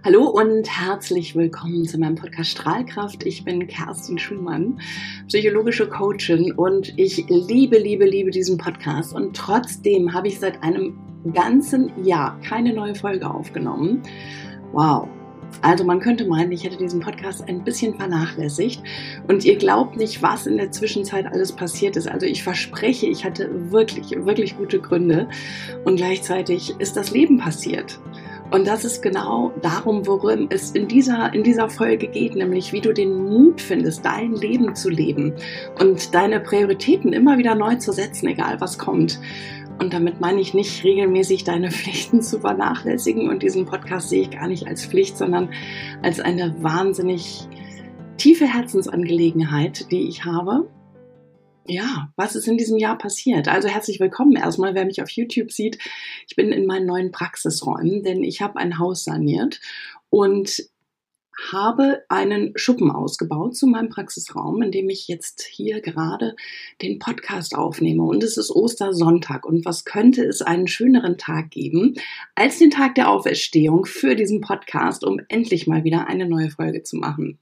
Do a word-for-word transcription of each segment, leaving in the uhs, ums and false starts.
Hallo und herzlich willkommen zu meinem Podcast Strahlkraft. Ich bin Kerstin Schumann, psychologische Coachin und ich liebe, liebe, liebe diesen Podcast. Und trotzdem habe ich seit einem ganzen Jahr keine neue Folge aufgenommen. Wow. Also man könnte meinen, ich hätte diesen Podcast ein bisschen vernachlässigt und ihr glaubt nicht, was in der Zwischenzeit alles passiert ist. Also ich verspreche, ich hatte wirklich, wirklich gute Gründe und gleichzeitig ist das Leben passiert. Und das ist genau darum, worum es in dieser, in dieser Folge geht, nämlich wie du den Mut findest, dein Leben zu leben und deine Prioritäten immer wieder neu zu setzen, egal was kommt. Und damit meine ich nicht regelmäßig deine Pflichten zu vernachlässigen. Und diesen Podcast sehe ich gar nicht als Pflicht, sondern als eine wahnsinnig tiefe Herzensangelegenheit, die ich habe. Ja, was ist in diesem Jahr passiert? Also herzlich willkommen erstmal, wer mich auf YouTube sieht. Ich bin in meinen neuen Praxisräumen, denn ich habe ein Haus saniert und habe einen Schuppen ausgebaut zu meinem Praxisraum, in dem ich jetzt hier gerade den Podcast aufnehme. Und es ist Ostersonntag. Und was könnte es einen schöneren Tag geben als den Tag der Auferstehung für diesen Podcast, um endlich mal wieder eine neue Folge zu machen?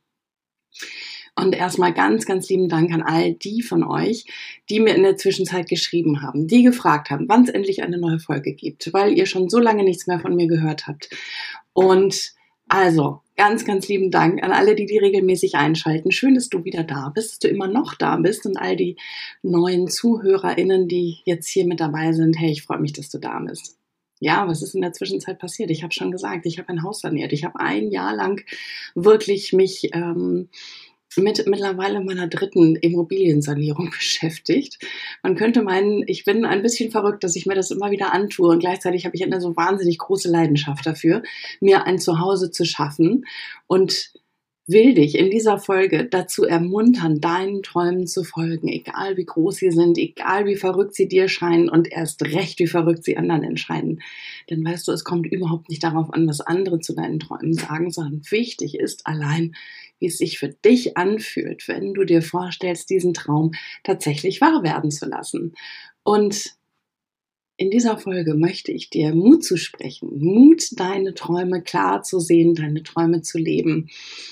Und erstmal ganz, ganz lieben Dank an all die von euch, die mir in der Zwischenzeit geschrieben haben, die gefragt haben, wann es endlich eine neue Folge gibt, weil ihr schon so lange nichts mehr von mir gehört habt. Und also ganz, ganz lieben Dank an alle, die die regelmäßig einschalten. Schön, dass du wieder da bist, dass du immer noch da bist und all die neuen ZuhörerInnen, die jetzt hier mit dabei sind. Hey, ich freue mich, dass du da bist. Ja, was ist in der Zwischenzeit passiert? Ich habe schon gesagt, ich habe ein Haus saniert. Ich habe ein Jahr lang wirklich mich ähm, mit mittlerweile meiner dritten Immobiliensanierung beschäftigt. Man könnte meinen, ich bin ein bisschen verrückt, dass ich mir das immer wieder antue und gleichzeitig habe ich eine so wahnsinnig große Leidenschaft dafür, mir ein Zuhause zu schaffen und will dich in dieser Folge dazu ermuntern, deinen Träumen zu folgen, egal wie groß sie sind, egal wie verrückt sie dir scheinen und erst recht, wie verrückt sie anderen entscheiden. Denn weißt du, es kommt überhaupt nicht darauf an, was andere zu deinen Träumen sagen, sondern wichtig ist allein, wie es sich für dich anfühlt, wenn du dir vorstellst, diesen Traum tatsächlich wahr werden zu lassen. Und in dieser Folge möchte ich dir Mut zusprechen, Mut, deine Träume klar zu sehen, deine Träume zu leben.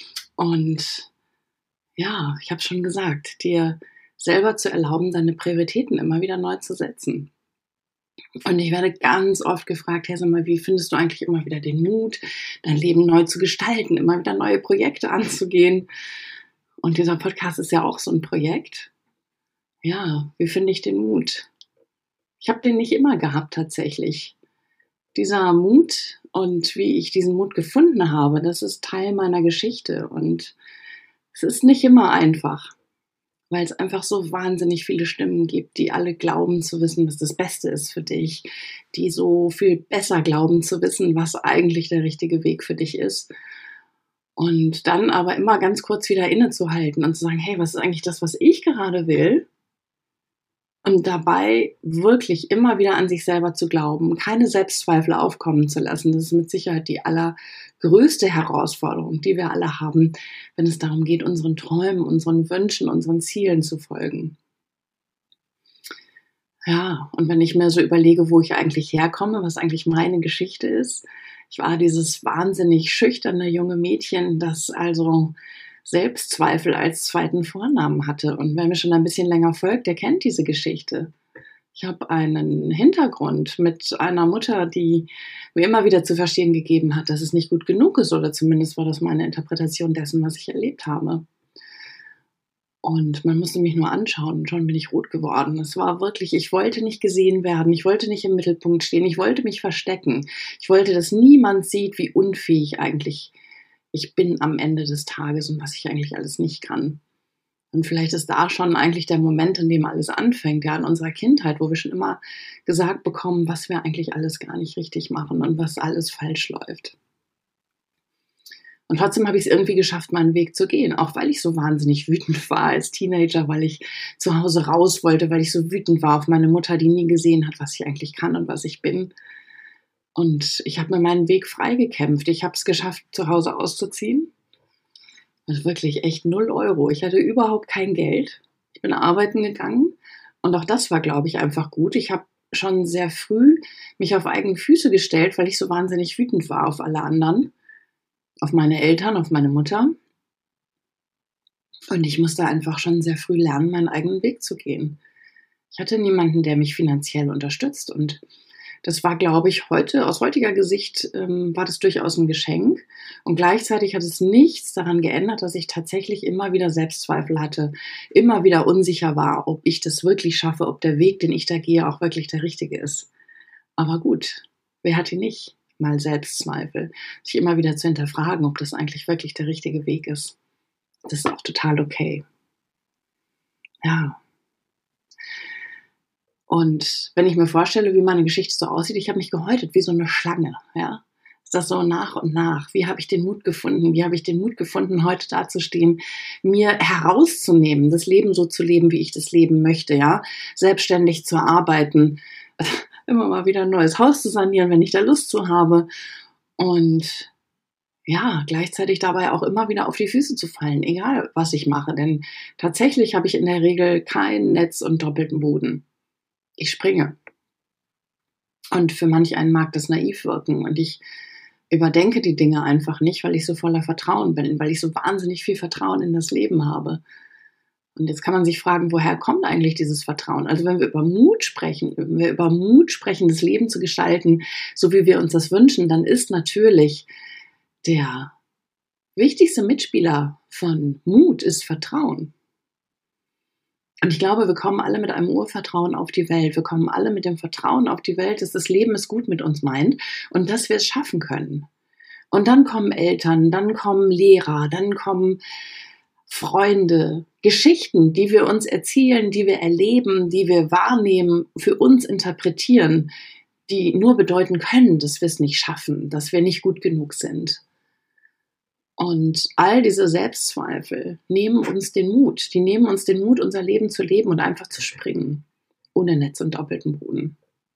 Und ja, ich habe schon gesagt, dir selber zu erlauben, deine Prioritäten immer wieder neu zu setzen. Und ich werde ganz oft gefragt, hey, sag mal, wie findest du eigentlich immer wieder den Mut, dein Leben neu zu gestalten, immer wieder neue Projekte anzugehen? Und dieser Podcast ist ja auch so ein Projekt. Ja, wie finde ich den Mut? Ich habe den nicht immer gehabt tatsächlich. Dieser Mut und wie ich diesen Mut gefunden habe, das ist Teil meiner Geschichte. Und es ist nicht immer einfach, weil es einfach so wahnsinnig viele Stimmen gibt, die alle glauben zu wissen, was das Beste ist für dich, die so viel besser glauben zu wissen, was eigentlich der richtige Weg für dich ist. Und dann aber immer ganz kurz wieder innezuhalten und zu sagen, hey, was ist eigentlich das, was ich gerade will? Und dabei wirklich immer wieder an sich selber zu glauben, keine Selbstzweifel aufkommen zu lassen. Das ist mit Sicherheit die allergrößte Herausforderung, die wir alle haben, wenn es darum geht, unseren Träumen, unseren Wünschen, unseren Zielen zu folgen. Ja, und wenn ich mir so überlege, wo ich eigentlich herkomme, was eigentlich meine Geschichte ist. Ich war dieses wahnsinnig schüchterne junge Mädchen, das also Selbstzweifel als zweiten Vornamen hatte. Und wer mir schon ein bisschen länger folgt, der kennt diese Geschichte. Ich habe einen Hintergrund mit einer Mutter, die mir immer wieder zu verstehen gegeben hat, dass es nicht gut genug ist, oder zumindest war das meine Interpretation dessen, was ich erlebt habe. Und man musste mich nur anschauen und schon bin ich rot geworden. Es war wirklich, ich wollte nicht gesehen werden, ich wollte nicht im Mittelpunkt stehen, ich wollte mich verstecken. Ich wollte, dass niemand sieht, wie unfähig eigentlich ich bin am Ende des Tages und was ich eigentlich alles nicht kann. Und vielleicht ist da schon eigentlich der Moment, in dem alles anfängt, ja, in unserer Kindheit, wo wir schon immer gesagt bekommen, was wir eigentlich alles gar nicht richtig machen und was alles falsch läuft. Und trotzdem habe ich es irgendwie geschafft, meinen Weg zu gehen, auch weil ich so wahnsinnig wütend war als Teenager, weil ich zu Hause raus wollte, weil ich so wütend war auf meine Mutter, die nie gesehen hat, was ich eigentlich kann und was ich bin. Und ich habe mir meinen Weg freigekämpft. Ich habe es geschafft, zu Hause auszuziehen. Also wirklich echt null Euro. Ich hatte überhaupt kein Geld. Ich bin arbeiten gegangen. Und auch das war, glaube ich, einfach gut. Ich habe schon sehr früh mich auf eigene Füße gestellt, weil ich so wahnsinnig wütend war auf alle anderen. auf meine Eltern, auf meine Mutter. Und ich musste einfach schon sehr früh lernen, meinen eigenen Weg zu gehen. Ich hatte niemanden, der mich finanziell unterstützt. Und das war, glaube ich, heute, aus heutiger Sicht, ähm, war das durchaus ein Geschenk. Und gleichzeitig hat es nichts daran geändert, dass ich tatsächlich immer wieder Selbstzweifel hatte, immer wieder unsicher war, ob ich das wirklich schaffe, ob der Weg, den ich da gehe, auch wirklich der richtige ist. Aber gut, wer hat die nicht? Mal Selbstzweifel, sich immer wieder zu hinterfragen, ob das eigentlich wirklich der richtige Weg ist. Das ist auch total okay. Ja. Und wenn ich mir vorstelle, wie meine Geschichte so aussieht, ich habe mich gehäutet wie so eine Schlange, ja. Ist das so nach und nach? Wie habe ich den Mut gefunden? Wie habe ich den Mut gefunden, heute dazustehen, mir herauszunehmen, das Leben so zu leben, wie ich das leben möchte, ja? Selbstständig zu arbeiten, immer mal wieder ein neues Haus zu sanieren, wenn ich da Lust zu habe. Und ja, gleichzeitig dabei auch immer wieder auf die Füße zu fallen, egal was ich mache. Denn tatsächlich habe ich in der Regel kein Netz und doppelten Boden. Ich springe. Und für manch einen mag das naiv wirken. Und ich überdenke die Dinge einfach nicht, weil ich so voller Vertrauen bin, weil ich so wahnsinnig viel Vertrauen in das Leben habe. Und jetzt kann man sich fragen, woher kommt eigentlich dieses Vertrauen? Also wenn wir über Mut sprechen, wenn wir über Mut sprechen, das Leben zu gestalten, so wie wir uns das wünschen, dann ist natürlich der wichtigste Mitspieler von Mut ist Vertrauen. Und ich glaube, wir kommen alle mit einem Urvertrauen auf die Welt. Wir kommen alle mit dem Vertrauen auf die Welt, dass das Leben es gut mit uns meint und dass wir es schaffen können. Und dann kommen Eltern, dann kommen Lehrer, dann kommen Freunde, Geschichten, die wir uns erzählen, die wir erleben, die wir wahrnehmen, für uns interpretieren, die nur bedeuten können, dass wir es nicht schaffen, dass wir nicht gut genug sind. Und all diese Selbstzweifel nehmen uns den Mut. Die nehmen uns den Mut, unser Leben zu leben und einfach zu springen. Ohne Netz und doppelten Boden.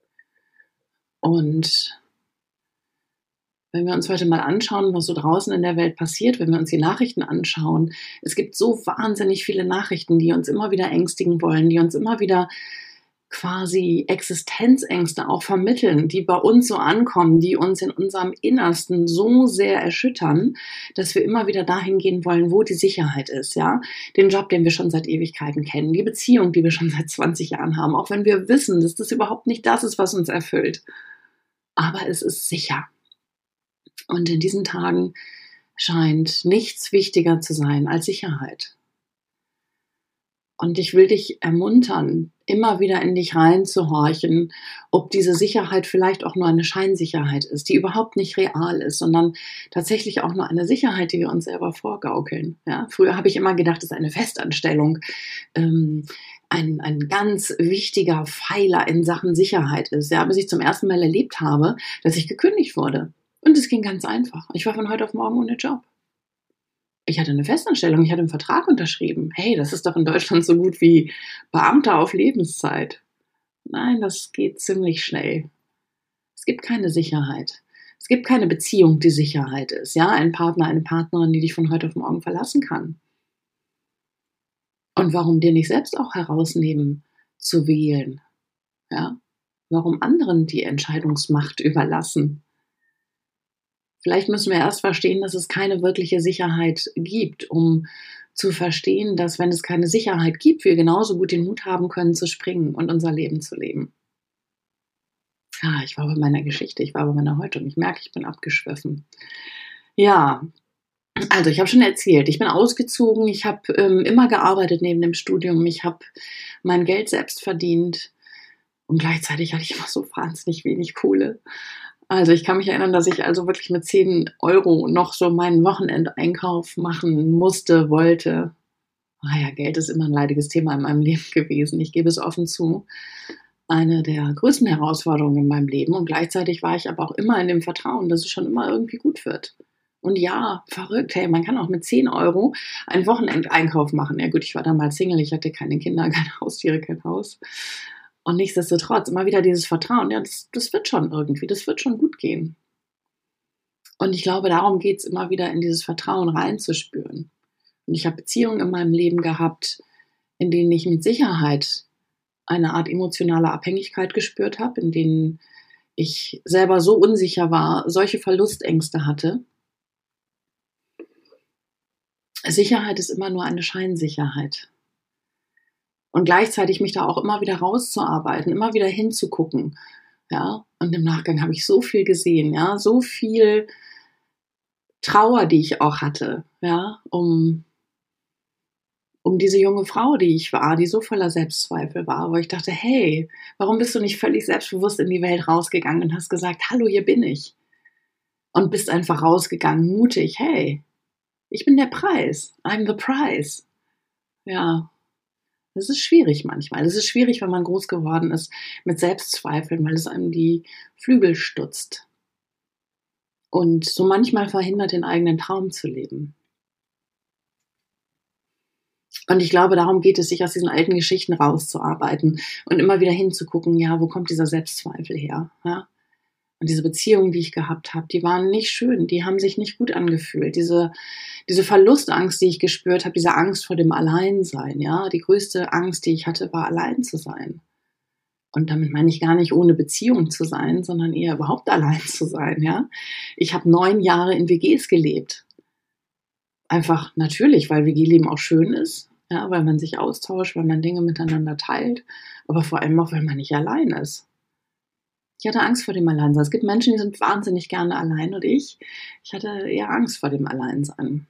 Und wenn wir uns heute mal anschauen, was so draußen in der Welt passiert, wenn wir uns die Nachrichten anschauen, es gibt so wahnsinnig viele Nachrichten, die uns immer wieder ängstigen wollen, die uns immer wieder quasi Existenzängste auch vermitteln, die bei uns so ankommen, die uns in unserem Innersten so sehr erschüttern, dass wir immer wieder dahin gehen wollen, wo die Sicherheit ist, ja. Den Job, den wir schon seit Ewigkeiten kennen, die Beziehung, die wir schon seit zwanzig Jahren haben, auch wenn wir wissen, dass das überhaupt nicht das ist, was uns erfüllt. Aber es ist sicher. Und in diesen Tagen scheint nichts wichtiger zu sein als Sicherheit. Und ich will dich ermuntern, immer wieder in dich reinzuhorchen, ob diese Sicherheit vielleicht auch nur eine Scheinsicherheit ist, die überhaupt nicht real ist, sondern tatsächlich auch nur eine Sicherheit, die wir uns selber vorgaukeln. Ja? Früher habe ich immer gedacht, das ist eine Festanstellung, ähm, ein, ein ganz wichtiger Pfeiler in Sachen Sicherheit ist. Ja? Bis ich zum ersten Mal erlebt habe, dass ich gekündigt wurde. Und es ging ganz einfach. Ich war von heute auf morgen ohne Job. Ich hatte eine Festanstellung, ich hatte einen Vertrag unterschrieben. Hey, das ist doch in Deutschland so gut wie Beamter auf Lebenszeit. Nein, das geht ziemlich schnell. Es gibt keine Sicherheit. Es gibt keine Beziehung, die Sicherheit ist. Ja, ein Partner, eine Partnerin, die dich von heute auf morgen verlassen kann. Und warum dir nicht selbst auch herausnehmen, zu wählen? Ja, warum anderen die Entscheidungsmacht überlassen? Vielleicht müssen wir erst verstehen, dass es keine wirkliche Sicherheit gibt, um zu verstehen, dass wenn es keine Sicherheit gibt, wir genauso gut den Mut haben können, zu springen und unser Leben zu leben. Ja, ich war bei meiner Geschichte, ich war bei meiner Häutung. Ich merke, ich bin abgeschwiffen. Ja, also ich habe schon erzählt, ich bin ausgezogen, ich habe ähm, immer gearbeitet neben dem Studium, ich habe mein Geld selbst verdient und gleichzeitig hatte ich immer so wahnsinnig wenig Kohle. Also ich kann mich erinnern, dass ich also wirklich mit zehn Euro noch so meinen Wochenendeinkauf machen musste, wollte. Ah ja, Geld ist immer ein leidiges Thema in meinem Leben gewesen. Ich gebe es offen zu. Eine der größten Herausforderungen in meinem Leben. Und gleichzeitig war ich aber auch immer in dem Vertrauen, dass es schon immer irgendwie gut wird. Und ja, verrückt, hey, man kann auch mit zehn Euro einen Wochenendeinkauf machen. Ja gut, ich war damals Single, ich hatte keine Kinder, keine Haustiere, kein Haus. Und nichtsdestotrotz immer wieder dieses Vertrauen, ja, das, das wird schon irgendwie, das wird schon gut gehen. Und ich glaube, darum geht es immer wieder in dieses Vertrauen reinzuspüren. Und ich habe Beziehungen in meinem Leben gehabt, in denen ich mit Sicherheit eine Art emotionale Abhängigkeit gespürt habe, in denen ich selber so unsicher war, solche Verlustängste hatte. Sicherheit ist immer nur eine Scheinsicherheit. Und gleichzeitig mich da auch immer wieder rauszuarbeiten, immer wieder hinzugucken. Ja, und im Nachgang habe ich so viel gesehen, ja, so viel Trauer, die ich auch hatte, ja, um, um diese junge Frau, die ich war, die so voller Selbstzweifel war, wo ich dachte, hey, warum bist du nicht völlig selbstbewusst in die Welt rausgegangen und hast gesagt, hallo, hier bin ich. Und bist einfach rausgegangen, mutig, hey, ich bin der Preis, I'm the prize. Ja, das ist schwierig manchmal. Es ist schwierig, wenn man groß geworden ist mit Selbstzweifeln, weil es einem die Flügel stutzt. Und so manchmal verhindert, den eigenen Traum zu leben. Und ich glaube, darum geht es, sich aus diesen alten Geschichten rauszuarbeiten und immer wieder hinzugucken, ja, wo kommt dieser Selbstzweifel her? Ja? Und diese Beziehungen, die ich gehabt habe, die waren nicht schön, die haben sich nicht gut angefühlt. Diese, diese Verlustangst, die ich gespürt habe, diese Angst vor dem Alleinsein, ja, die größte Angst, die ich hatte, war, allein zu sein. Und damit meine ich gar nicht ohne Beziehung zu sein, sondern eher überhaupt allein zu sein, ja. Ich habe neun Jahre in W Gs gelebt. Einfach natürlich, weil W G-Leben auch schön ist, ja, weil man sich austauscht, weil man Dinge miteinander teilt, aber vor allem auch, weil man nicht allein ist. Ich hatte Angst vor dem Alleinsein. Es gibt Menschen, die sind wahnsinnig gerne allein und ich, ich hatte eher Angst vor dem Alleinsein.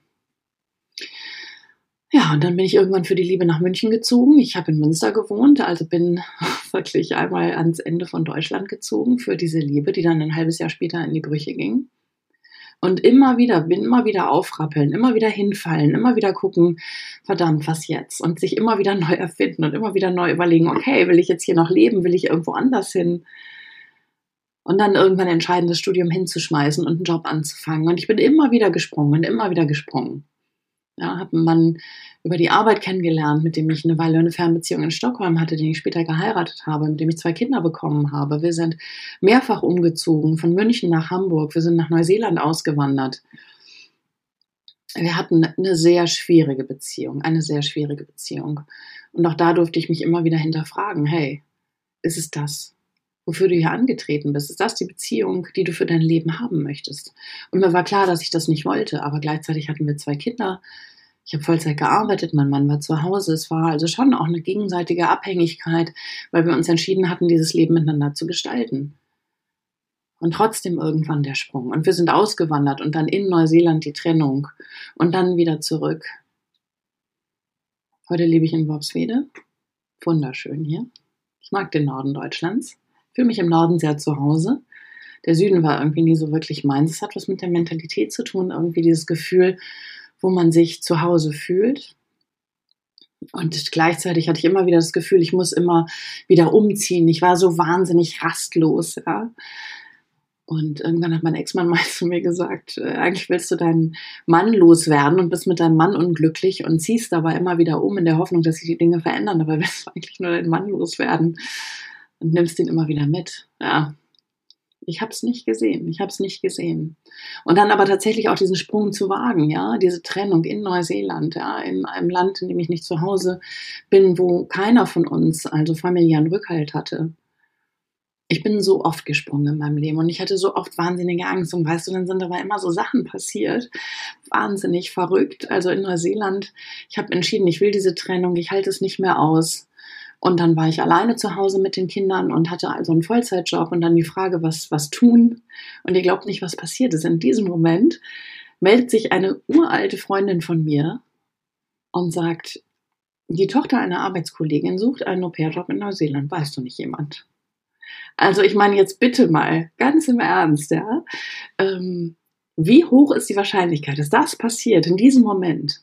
Ja, und dann bin ich irgendwann für die Liebe nach München gezogen. Ich habe in Münster gewohnt, also bin wirklich einmal ans Ende von Deutschland gezogen für diese Liebe, die dann ein halbes Jahr später in die Brüche ging. Und immer wieder, bin immer wieder aufrappeln, immer wieder hinfallen, immer wieder gucken, verdammt, was jetzt? Und sich immer wieder neu erfinden und immer wieder neu überlegen, okay, will ich jetzt hier noch leben? Will ich irgendwo anders hin? Und dann irgendwann entscheiden, das Studium hinzuschmeißen und einen Job anzufangen. Und ich bin immer wieder gesprungen und immer wieder gesprungen. Ja, habe einen Mann über die Arbeit kennengelernt, mit dem ich eine Weile eine Fernbeziehung in Stockholm hatte, den ich später geheiratet habe, mit dem ich zwei Kinder bekommen habe. Wir sind mehrfach umgezogen, von München nach Hamburg. Wir sind nach Neuseeland ausgewandert. Wir hatten eine sehr schwierige Beziehung, eine sehr schwierige Beziehung. Und auch da durfte ich mich immer wieder hinterfragen, hey, ist es das, wofür du hier angetreten bist? Ist das die Beziehung, die du für dein Leben haben möchtest? Und mir war klar, dass ich das nicht wollte, aber gleichzeitig hatten wir zwei Kinder. Ich habe Vollzeit gearbeitet, mein Mann war zu Hause. Es war also schon auch eine gegenseitige Abhängigkeit, weil wir uns entschieden hatten, dieses Leben miteinander zu gestalten. Und trotzdem irgendwann der Sprung. Und wir sind ausgewandert und dann in Neuseeland die Trennung und dann wieder zurück. Heute lebe ich in Worpswede. Wunderschön hier. Ich mag den Norden Deutschlands. Ich fühle mich im Norden sehr zu Hause. Der Süden war irgendwie nie so wirklich meins. Es hat was mit der Mentalität zu tun, irgendwie dieses Gefühl, wo man sich zu Hause fühlt. Und gleichzeitig hatte ich immer wieder das Gefühl, ich muss immer wieder umziehen. Ich war so wahnsinnig rastlos, ja. Und irgendwann hat mein Ex-Mann mal zu mir gesagt, äh, eigentlich willst du deinen Mann loswerden und bist mit deinem Mann unglücklich und ziehst dabei immer wieder um in der Hoffnung, dass sich die Dinge verändern. Dabei willst du eigentlich nur deinen Mann loswerden und nimmst ihn immer wieder mit. Ja, ich habe es nicht gesehen. Ich habe es nicht gesehen. Und dann aber tatsächlich auch diesen Sprung zu wagen, ja, diese Trennung in Neuseeland, ja, in einem Land, in dem ich nicht zu Hause bin, wo keiner von uns also familiären Rückhalt hatte. Ich bin so oft gesprungen in meinem Leben und ich hatte so oft wahnsinnige Angst. Und weißt du, dann sind aber immer so Sachen passiert, wahnsinnig verrückt. Also in Neuseeland, ich habe entschieden, ich will diese Trennung, ich halte es nicht mehr aus. Und dann war ich alleine zu Hause mit den Kindern und hatte also einen Vollzeitjob und dann die Frage, was, was tun? Und ihr glaubt nicht, was passiert ist. In diesem Moment meldet sich eine uralte Freundin von mir und sagt, die Tochter einer Arbeitskollegin sucht einen Au-pair-Job in Neuseeland. Weißt du nicht jemand? Also ich meine jetzt bitte mal, ganz im Ernst, ja, ähm, wie hoch ist die Wahrscheinlichkeit, dass das passiert in diesem Moment?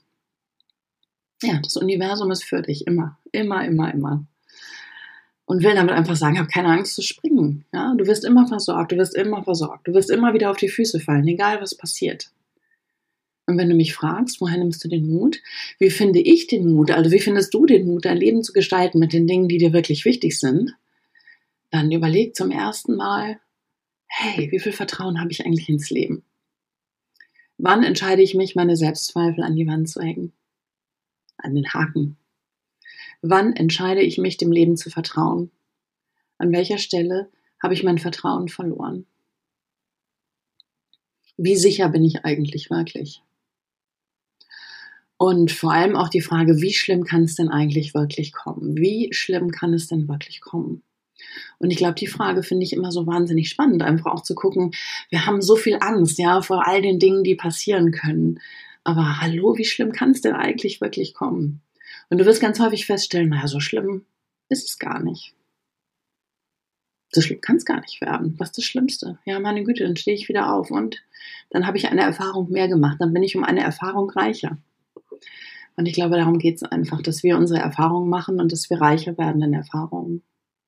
Ja, das Universum ist für dich, immer, immer, immer, immer. Und will damit einfach sagen, hab keine Angst zu springen. Ja? Du wirst immer versorgt, du wirst immer versorgt, du wirst immer wieder auf die Füße fallen, egal was passiert. Und wenn du mich fragst, woher nimmst du den Mut? Wie finde ich den Mut? Also wie findest du den Mut, dein Leben zu gestalten mit den Dingen, die dir wirklich wichtig sind? Dann überleg zum ersten Mal, hey, wie viel Vertrauen habe ich eigentlich ins Leben? Wann entscheide ich mich, meine Selbstzweifel an die Wand zu hängen? An den Haken. Wann entscheide ich mich, dem Leben zu vertrauen? An welcher Stelle habe ich mein Vertrauen verloren? Wie sicher bin ich eigentlich wirklich? Und vor allem auch die Frage, wie schlimm kann es denn eigentlich wirklich kommen? Wie schlimm kann es denn wirklich kommen? Und ich glaube, die Frage finde ich immer so wahnsinnig spannend, einfach auch zu gucken, wir haben so viel Angst, ja, vor all den Dingen, die passieren können. Aber hallo, wie schlimm kann es denn eigentlich wirklich kommen? Und du wirst ganz häufig feststellen, naja, so schlimm ist es gar nicht. So schlimm kann es gar nicht werden. Was ist das Schlimmste? Ja, meine Güte, dann stehe ich wieder auf und dann habe ich eine Erfahrung mehr gemacht. Dann bin ich um eine Erfahrung reicher. Und ich glaube, darum geht es einfach, dass wir unsere Erfahrungen machen und dass wir reicher werden in Erfahrungen.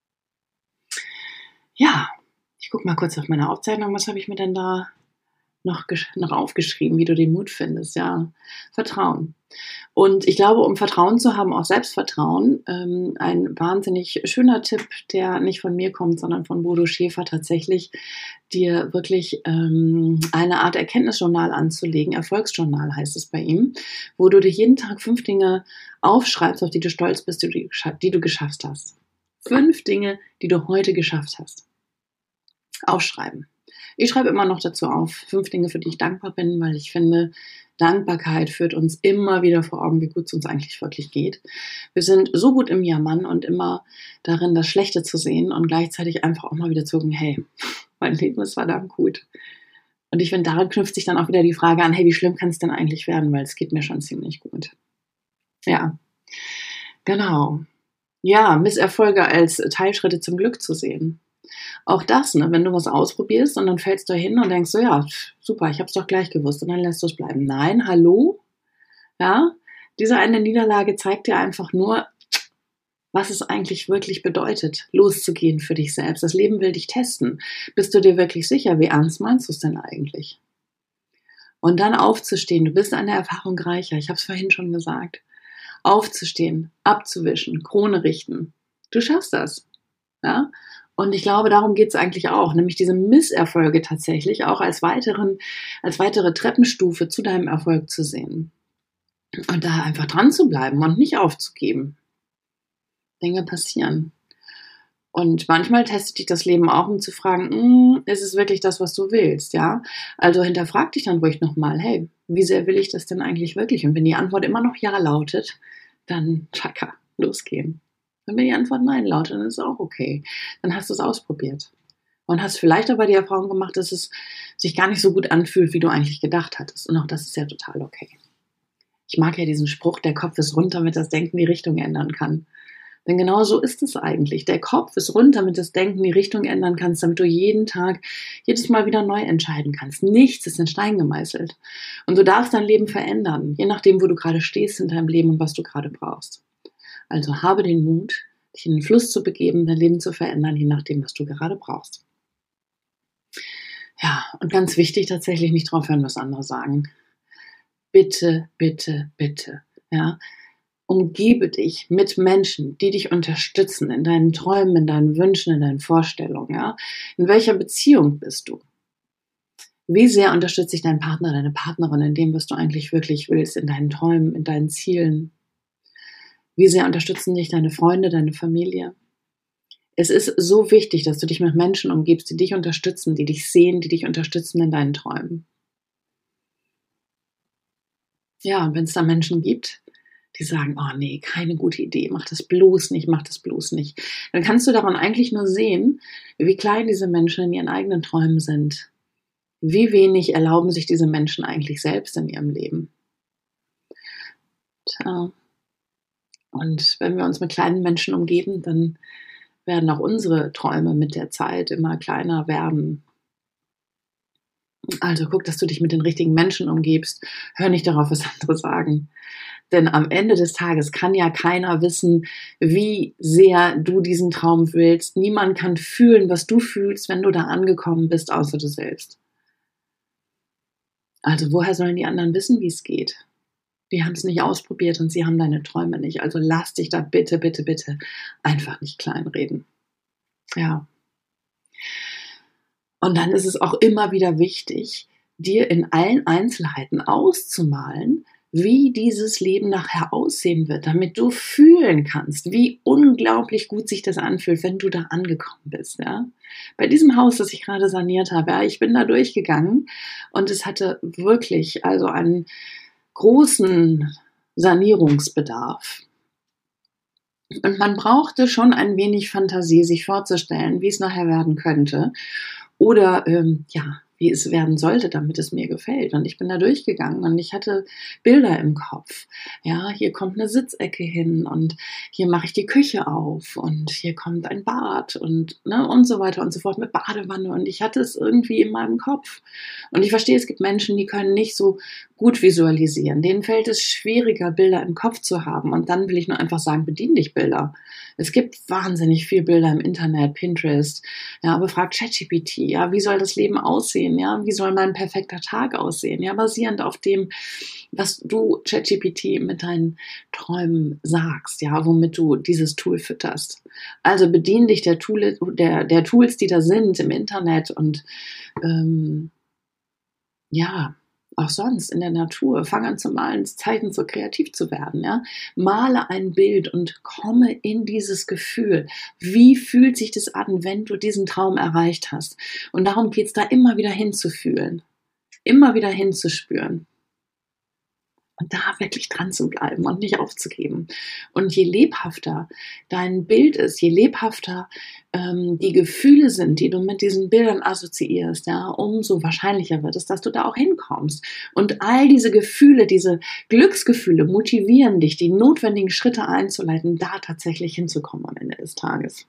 Ja, ich gucke mal kurz auf meine Aufzeichnung. Was habe ich mir denn da noch, noch aufgeschrieben, wie du den Mut findest? Ja, Vertrauen. Und ich glaube, um Vertrauen zu haben, auch Selbstvertrauen, ähm, ein wahnsinnig schöner Tipp, der nicht von mir kommt, sondern von Bodo Schäfer tatsächlich, dir wirklich ähm, eine Art Erkenntnisjournal anzulegen. Erfolgsjournal heißt es bei ihm, wo du dir jeden Tag fünf Dinge aufschreibst, auf die du stolz bist, die du, die du geschafft hast. Fünf Dinge, die du heute geschafft hast. Aufschreiben. Ich schreibe immer noch dazu auf, fünf Dinge, für die ich dankbar bin, weil ich finde, Dankbarkeit führt uns immer wieder vor Augen, wie gut es uns eigentlich wirklich geht. Wir sind so gut im Jammern und immer darin, das Schlechte zu sehen und gleichzeitig einfach auch mal wieder zu sagen, hey, mein Leben ist verdammt gut. Und ich finde, daran knüpft sich dann auch wieder die Frage an, hey, wie schlimm kann es denn eigentlich werden, weil es geht mir schon ziemlich gut. Ja, genau. Ja, Misserfolge als Teilschritte zum Glück zu sehen. Auch das, ne, wenn du was ausprobierst und dann fällst du hin und denkst so, ja, super, ich habe es doch gleich gewusst und dann lässt du es bleiben. Nein, hallo? Ja, diese eine Niederlage zeigt dir einfach nur, was es eigentlich wirklich bedeutet, loszugehen für dich selbst. Das Leben will dich testen. Bist du dir wirklich sicher? Wie ernst meinst du es denn eigentlich? Und dann aufzustehen. Du bist eine Erfahrung reicher. Ich habe es vorhin schon gesagt. Aufzustehen, abzuwischen, Krone richten. Du schaffst das. Ja? Und ich glaube, darum geht es eigentlich auch, nämlich diese Misserfolge tatsächlich auch als, weiteren, als weitere Treppenstufe zu deinem Erfolg zu sehen. Und da einfach dran zu bleiben und nicht aufzugeben. Dinge passieren. Und manchmal testet dich das Leben auch, um zu fragen, ist es wirklich das, was du willst, ja? Also hinterfrag dich dann ruhig nochmal, hey, wie sehr will ich das denn eigentlich wirklich? Und wenn die Antwort immer noch Ja lautet, dann tschakka, losgehen. Und wenn die Antwort Nein lautet, dann ist es auch okay. Dann hast du es ausprobiert. Und hast vielleicht aber die Erfahrung gemacht, dass es sich gar nicht so gut anfühlt, wie du eigentlich gedacht hattest. Und auch das ist ja total okay. Ich mag ja diesen Spruch, der Kopf ist rund, damit das Denken die Richtung ändern kann. Denn genau so ist es eigentlich. Der Kopf ist rund, damit das Denken die Richtung ändern kannst, damit du jeden Tag, jedes Mal wieder neu entscheiden kannst. Nichts ist in Stein gemeißelt. Und du darfst dein Leben verändern, je nachdem, wo du gerade stehst in deinem Leben und was du gerade brauchst. Also habe den Mut, dich in den Fluss zu begeben, dein Leben zu verändern, je nachdem, was du gerade brauchst. Ja, und ganz wichtig tatsächlich nicht drauf hören, was andere sagen. Bitte, bitte, bitte, ja. Umgebe dich mit Menschen, die dich unterstützen in deinen Träumen, in deinen Wünschen, in deinen Vorstellungen. Ja? In welcher Beziehung bist du? Wie sehr unterstützt dich dein Partner, deine Partnerin in dem, was du eigentlich wirklich willst, in deinen Träumen, in deinen Zielen? Wie sehr unterstützen dich deine Freunde, deine Familie? Es ist so wichtig, dass du dich mit Menschen umgibst, die dich unterstützen, die dich sehen, die dich unterstützen in deinen Träumen. Ja, und wenn es da Menschen gibt, die sagen, oh nee, keine gute Idee, mach das bloß nicht, mach das bloß nicht. Dann kannst du daran eigentlich nur sehen, wie klein diese Menschen in ihren eigenen Träumen sind. Wie wenig erlauben sich diese Menschen eigentlich selbst in ihrem Leben. Tja. Und wenn wir uns mit kleinen Menschen umgeben, dann werden auch unsere Träume mit der Zeit immer kleiner werden. Also guck, dass du dich mit den richtigen Menschen umgibst. Hör nicht darauf, was andere sagen. Denn am Ende des Tages kann ja keiner wissen, wie sehr du diesen Traum willst. Niemand kann fühlen, was du fühlst, wenn du da angekommen bist, außer du selbst. Also woher sollen die anderen wissen, wie es geht? Die haben es nicht ausprobiert und sie haben deine Träume nicht. Also lass dich da bitte, bitte, bitte einfach nicht kleinreden. Ja. Und dann ist es auch immer wieder wichtig, dir in allen Einzelheiten auszumalen, wie dieses Leben nachher aussehen wird, damit du fühlen kannst, wie unglaublich gut sich das anfühlt, wenn du da angekommen bist. Ja? Bei diesem Haus, das ich gerade saniert habe, ja, ich bin da durchgegangen und es hatte wirklich also einen großen Sanierungsbedarf. Und man brauchte schon ein wenig Fantasie, sich vorzustellen, wie es nachher werden könnte oder ähm, ja, wie es werden sollte, damit es mir gefällt. Und ich bin da durchgegangen und ich hatte Bilder im Kopf. Ja, hier kommt eine Sitzecke hin und hier mache ich die Küche auf und hier kommt ein Bad und, ne, und so weiter und so fort mit Badewanne. Und ich hatte es irgendwie in meinem Kopf. Und ich verstehe, es gibt Menschen, die können nicht so gut visualisieren. Denen fällt es schwieriger, Bilder im Kopf zu haben. Und dann will ich nur einfach sagen, bedien dich Bilder. Es gibt wahnsinnig viele Bilder im Internet, Pinterest, ja, befragt ChatGPT, ja, wie soll das Leben aussehen, ja, wie soll mein perfekter Tag aussehen, ja, basierend auf dem, was du ChatGPT mit deinen Träumen sagst, ja, womit du dieses Tool fütterst. Also bedien dich der, Tool, der, der Tools, die da sind im Internet und ähm, ja, auch sonst in der Natur. Fang an zu malen, zeichnen, so kreativ zu werden. Ja? Male ein Bild und komme in dieses Gefühl. Wie fühlt sich das an, wenn du diesen Traum erreicht hast? Und darum geht es da immer wieder hinzufühlen, immer wieder hinzuspüren. Und da wirklich dran zu bleiben und nicht aufzugeben. Und je lebhafter dein Bild ist, je lebhafter ähm, die Gefühle sind, die du mit diesen Bildern assoziierst, ja, umso wahrscheinlicher wird es, dass du da auch hinkommst. Und all diese Gefühle, diese Glücksgefühle motivieren dich, die notwendigen Schritte einzuleiten, da tatsächlich hinzukommen am Ende des Tages.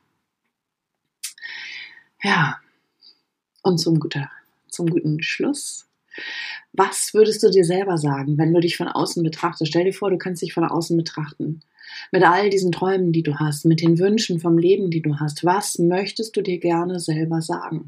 Ja, und zum, guter, zum guten Schluss. Was würdest du dir selber sagen, wenn du dich von außen betrachtest? Stell dir vor, du kannst dich von außen betrachten. Mit all diesen Träumen, die du hast, mit den Wünschen vom Leben, die du hast. Was möchtest du dir gerne selber sagen?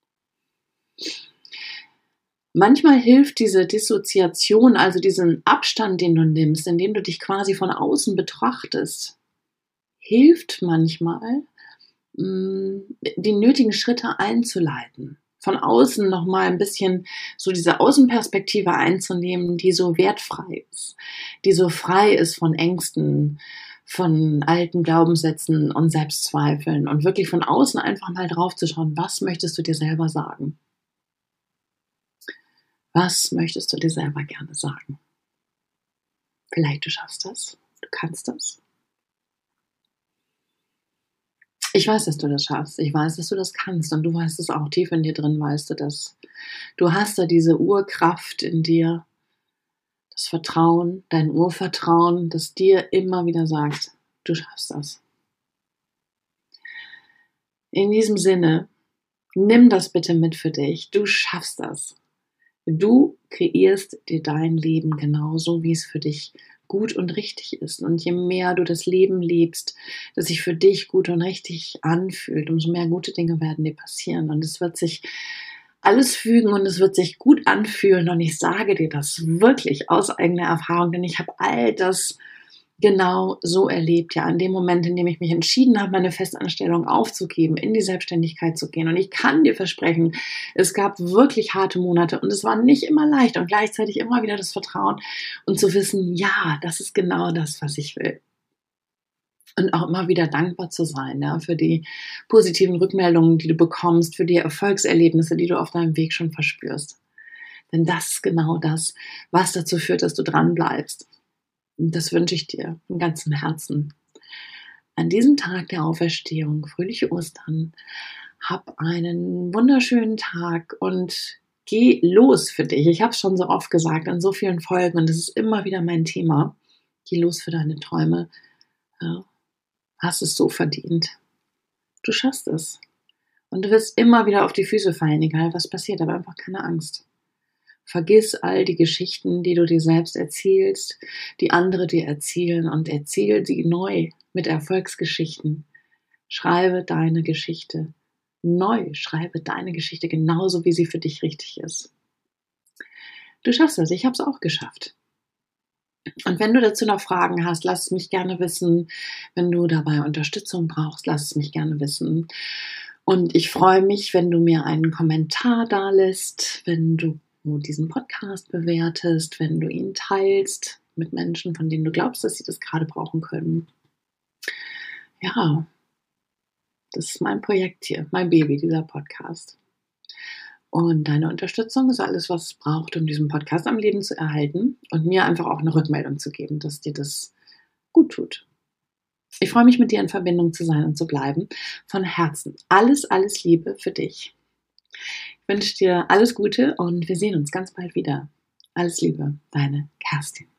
Manchmal hilft diese Dissoziation, also diesen Abstand, den du nimmst, indem du dich quasi von außen betrachtest, hilft manchmal, die nötigen Schritte einzuleiten. Von außen nochmal ein bisschen so diese Außenperspektive einzunehmen, die so wertfrei ist, die so frei ist von Ängsten, von alten Glaubenssätzen und Selbstzweifeln und wirklich von außen einfach mal drauf zu schauen, was möchtest du dir selber sagen? Was möchtest du dir selber gerne sagen? Vielleicht du schaffst das, du kannst das. Ich weiß, dass du das schaffst. Ich weiß, dass du das kannst. Und du weißt es auch, tief in dir drin weißt du das. Du hast da diese Urkraft in dir, das Vertrauen, dein Urvertrauen, das dir immer wieder sagt, du schaffst das. In diesem Sinne, nimm das bitte mit für dich. Du schaffst das. Du kreierst dir dein Leben genauso, wie es für dich gut und richtig ist. Und je mehr du das Leben lebst, das sich für dich gut und richtig anfühlt, umso mehr gute Dinge werden dir passieren. Und es wird sich alles fügen und es wird sich gut anfühlen. Und ich sage dir das wirklich aus eigener Erfahrung, denn ich habe all das genau so erlebt, ja, in dem Moment, in dem ich mich entschieden habe, meine Festanstellung aufzugeben, in die Selbstständigkeit zu gehen. Und ich kann dir versprechen, es gab wirklich harte Monate und es war nicht immer leicht und gleichzeitig immer wieder das Vertrauen und zu wissen, ja, das ist genau das, was ich will. Und auch immer wieder dankbar zu sein, ja, für die positiven Rückmeldungen, die du bekommst, für die Erfolgserlebnisse, die du auf deinem Weg schon verspürst. Denn das ist genau das, was dazu führt, dass du dran bleibst. Und das wünsche ich dir von ganzem Herzen. An diesem Tag der Auferstehung, fröhliche Ostern, hab einen wunderschönen Tag und geh los für dich. Ich habe es schon so oft gesagt, in so vielen Folgen und das ist immer wieder mein Thema. Geh los für deine Träume. Ja, hast es so verdient. Du schaffst es. Und du wirst immer wieder auf die Füße fallen, egal was passiert, aber einfach keine Angst. Vergiss all die Geschichten, die du dir selbst erzählst, die andere dir erzählen und erzähl sie neu mit Erfolgsgeschichten. Schreibe deine Geschichte neu, schreibe deine Geschichte genauso, wie sie für dich richtig ist. Du schaffst das, ich habe es auch geschafft. Und wenn du dazu noch Fragen hast, lass es mich gerne wissen. Wenn du dabei Unterstützung brauchst, lass es mich gerne wissen. Und ich freue mich, wenn du mir einen Kommentar da lässt, wenn du diesen Podcast bewertest, wenn du ihn teilst mit Menschen, von denen du glaubst, dass sie das gerade brauchen können. Ja, das ist mein Projekt hier, mein Baby, dieser Podcast. Und deine Unterstützung ist alles, was es braucht, um diesen Podcast am Leben zu erhalten und mir einfach auch eine Rückmeldung zu geben, dass dir das gut tut. Ich freue mich, mit dir in Verbindung zu sein und zu bleiben. Von Herzen. Alles, alles Liebe für dich. Ich wünsche dir alles Gute und wir sehen uns ganz bald wieder. Alles Liebe, deine Kerstin.